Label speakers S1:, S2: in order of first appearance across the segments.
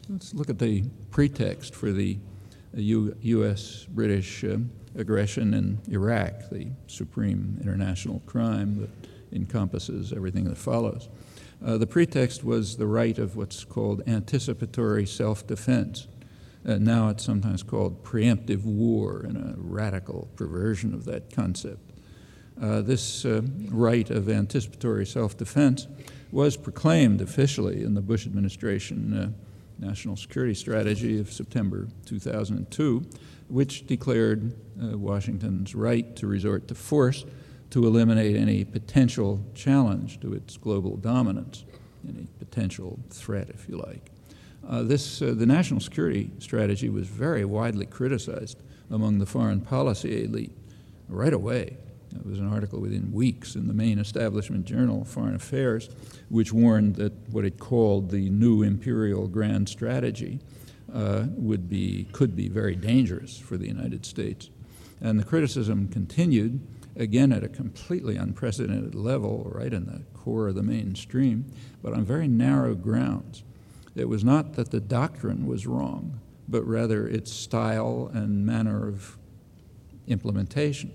S1: Let's look at the pretext for the U.S.-British aggression in Iraq, the supreme international crime that encompasses everything that follows. The pretext was the right of what's called anticipatory self-defense. Now it's sometimes called preemptive war, in a radical perversion of that concept. This right of anticipatory self-defense was proclaimed officially in the Bush administration National Security Strategy of September 2002, which declared Washington's right to resort to force to eliminate any potential challenge to its global dominance, any potential threat, if you like. The National Security Strategy was very widely criticized among the foreign policy elite right away. It was an article within weeks in the main establishment journal, Foreign Affairs, which warned that what it called the new imperial grand strategy could be very dangerous for the United States. And the criticism continued, again at a completely unprecedented level, right in the core of the mainstream, but on very narrow grounds. It was not that the doctrine was wrong, but rather its style and manner of implementation.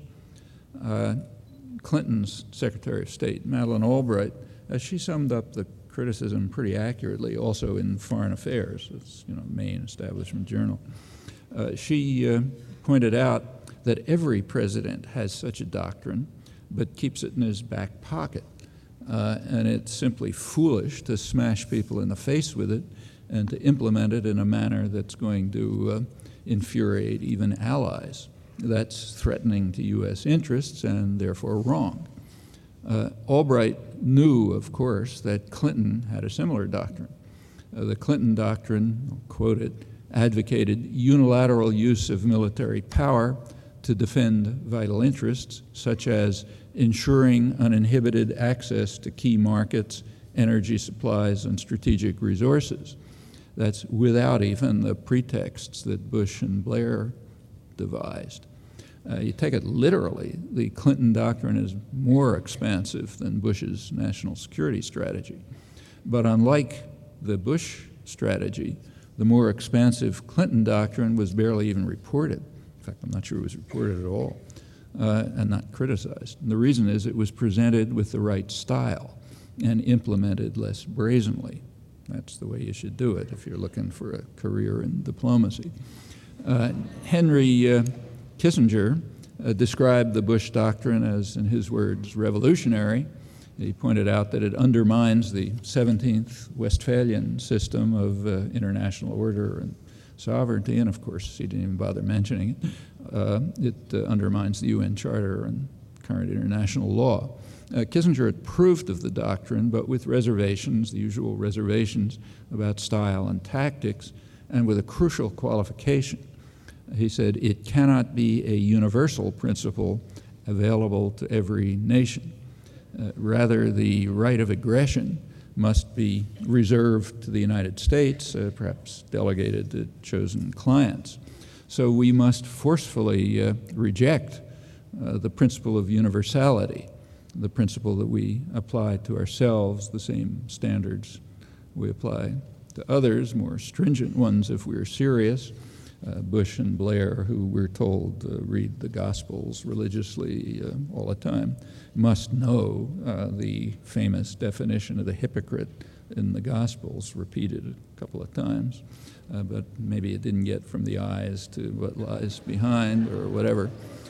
S1: Clinton's Secretary of State, Madeleine Albright, she summed up the criticism pretty accurately, also in Foreign Affairs, it's main establishment journal. She pointed out that every president has such a doctrine, but keeps it in his back pocket. And it's simply foolish to smash people in the face with it and to implement it in a manner that's going to infuriate even allies. That's threatening to U.S. interests and therefore wrong. Albright knew, of course, that Clinton had a similar doctrine. The Clinton doctrine, I'll quote it, advocated unilateral use of military power to defend vital interests, such as ensuring uninhibited access to key markets, energy supplies, and strategic resources. That's without even the pretexts that Bush and Blair devised. You take it literally, the Clinton doctrine is more expansive than Bush's national security strategy. But unlike the Bush strategy, the more expansive Clinton doctrine was barely even reported. In fact, I'm not sure it was reported at all, and not criticized. And the reason is it was presented with the right style and implemented less brazenly. That's the way you should do it if you're looking for a career in diplomacy. Henry Kissinger described the Bush doctrine as, in his words, revolutionary. He pointed out that it undermines the 17th Westphalian system of international order and sovereignty, and of course he didn't even bother mentioning it. It undermines the UN Charter and current international law. Kissinger approved of the doctrine, but with reservations, the usual reservations about style and tactics, and with a crucial qualification. He said, it cannot be a universal principle available to every nation. Rather, the right of aggression must be reserved to the United States, perhaps delegated to chosen clients. So we must forcefully reject the principle of universality, the principle that we apply to ourselves, the same standards we apply to others, more stringent ones if we're serious. Bush and Blair, who we're told read the Gospels religiously all the time, must know the famous definition of the hypocrite in the Gospels, repeated a couple of times, but maybe it didn't get from the eyes to what lies behind or whatever.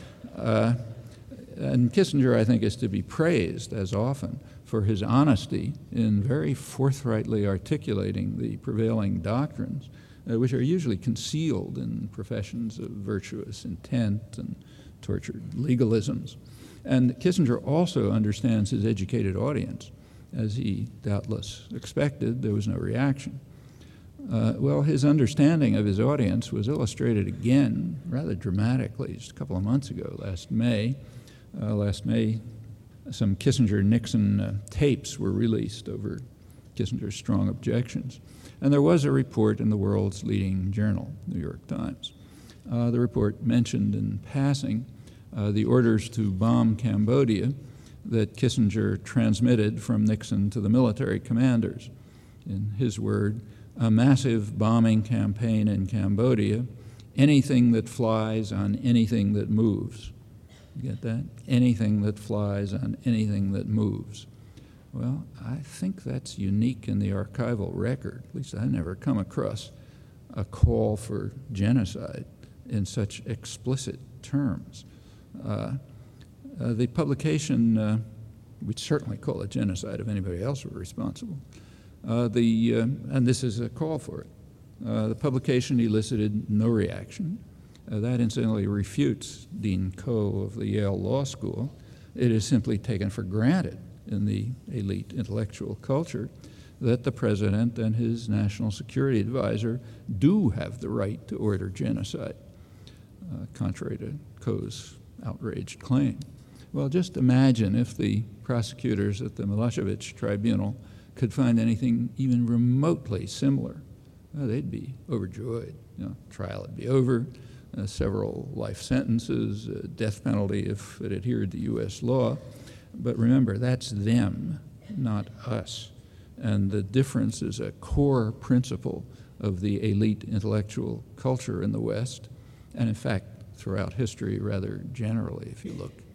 S1: And Kissinger, I think, is to be praised, as often, for his honesty in very forthrightly articulating the prevailing doctrines, which are usually concealed in professions of virtuous intent and tortured legalisms. And Kissinger also understands his educated audience. As he doubtless expected, there was no reaction. Well, his understanding of his audience was illustrated again rather dramatically just a couple of months ago, last May. Some Kissinger-Nixon tapes were released over Kissinger's strong objections. And there was a report in the world's leading journal, New York Times. The report mentioned in passing the orders to bomb Cambodia that Kissinger transmitted from Nixon to the military commanders. In his word, a massive bombing campaign in Cambodia, anything that flies on anything that moves. You get that? Anything that flies on anything that moves. Well, I think that's unique in the archival record. At least I never come across a call for genocide in such explicit terms. The publication, we'd certainly call it genocide if anybody else were responsible. And this is a call for it. The publication elicited no reaction. That incidentally refutes Dean Coe of the Yale Law School. It is simply taken for granted in the elite intellectual culture that the president and his national security advisor do have the right to order genocide, contrary to Coe's outraged claim. Well, just imagine if the prosecutors at the Milosevic tribunal could find anything even remotely similar. Well, they'd be overjoyed. Trial would be over, several life sentences, death penalty if it adhered to U.S. law. But remember, that's them, not us. And the difference is a core principle of the elite intellectual culture in the West, and in fact, throughout history rather generally, if you look